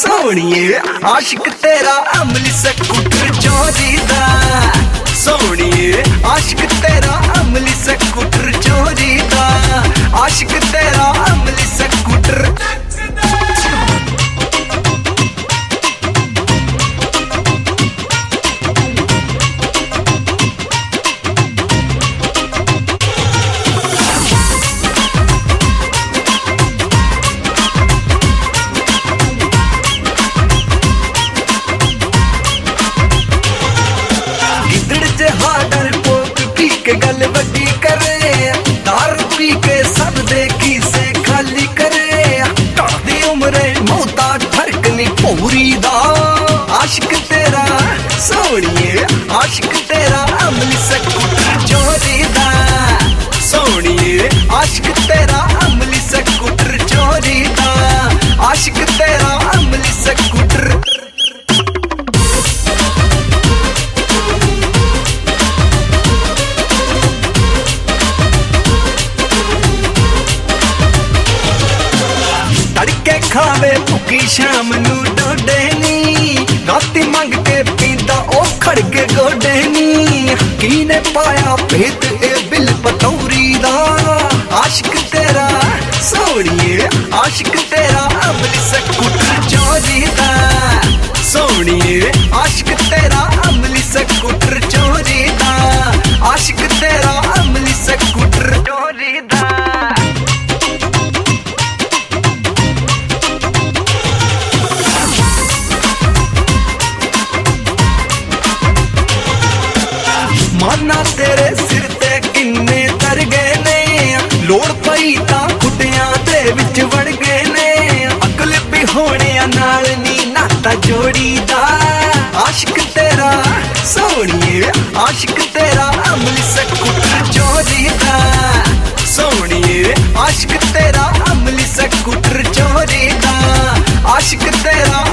सोनिए आशिक तेरा अमली स्कूटर चोरी दा। सोनिए आशिक तेरा अमली स्कूटर चोरी दा। आशिक तेरा अमली स्कूटर। गल बड़ी करे दारू पी के सब देखी से खाली करे। टड़दी उम्रे मौता फर्क नहीं पूरी दा। आशिक तेरा सोनिए आशिक तेरा अमली स्कूटर चोरी दा। सोनिए आशिक तेरा अमली स्कूटर चोरी दा। आशिक तेरा अमली स्कूटर। खावे भुकी शाम नू डोडे नी। राती मंग के पींदा ओ खड़के गोडे नी। कीने पाया भेद ए बिल पतौरी दा। आशिक तेरा सोनिए आशिक तेरा अमली स्कूटर चोरी दा। सोनिए आशिक तेरा अमली स्कूटर चोरी दा। आशिक तेरा अमली स्कूटर चोरी दा। माना तेरे सिर ते किन्ने तर गए ने। लोड़ पई तां खुटियां दे विच वड़ गए ने। अकल भी होने नाल नी नाता जोड़ी दा। आशिक तेरा सोनिए आशिक तेरा अमली स्कूटर चोरी दा। सोनिए आशिक तेरा अमली स्कूटर चोरी दा। आशिक तेरा